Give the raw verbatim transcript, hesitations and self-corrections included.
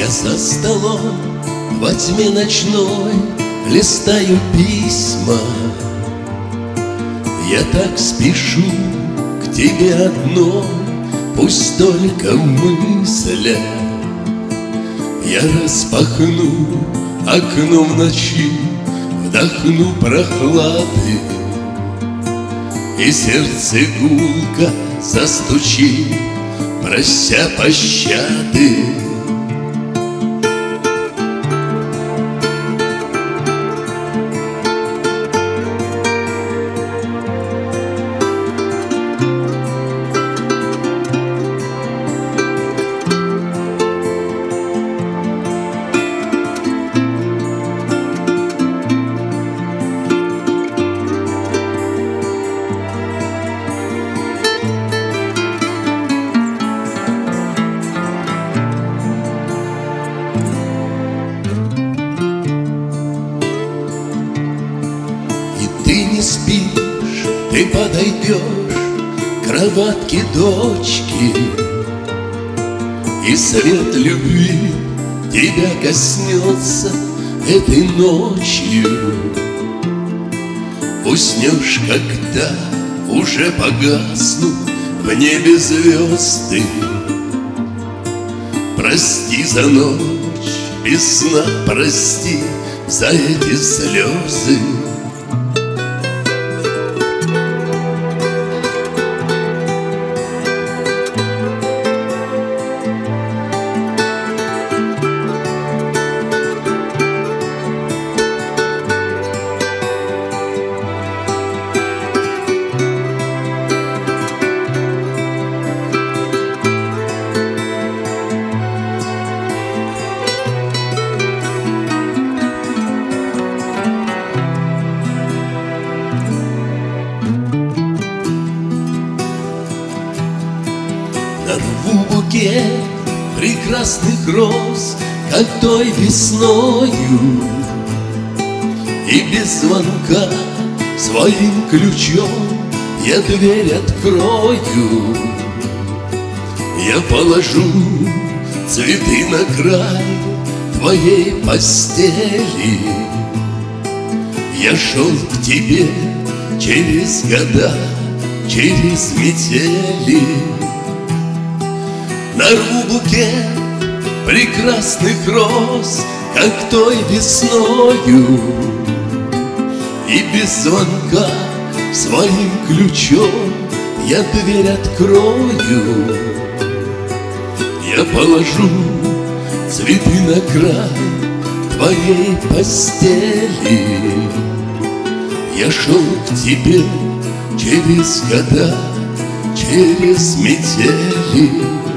Я за столом во тьме ночной листаю письма. Я так спешу к тебе одной, пусть только мысля. Я распахну окно в ночи, вдохну прохлады, и сердце гулко застучит, прося пощады. Ты не спишь, ты подойдешь к кроватке дочки, и свет любви тебя коснется этой ночью. Уснешь, когда уже погаснут в небе звезды. Прости за ночь без сна, прости за эти слезы. Нарву букет прекрасных роз, как той весною, и без звонка своим ключом я дверь открою. Я положу цветы на край твоей постели. Я шел к тебе через года, через метели. Нарву букет прекрасных роз, как той весною, и без звонка своим ключом я дверь открою. Я положу цветы на край твоей постели. Я шел к тебе через года, через метели.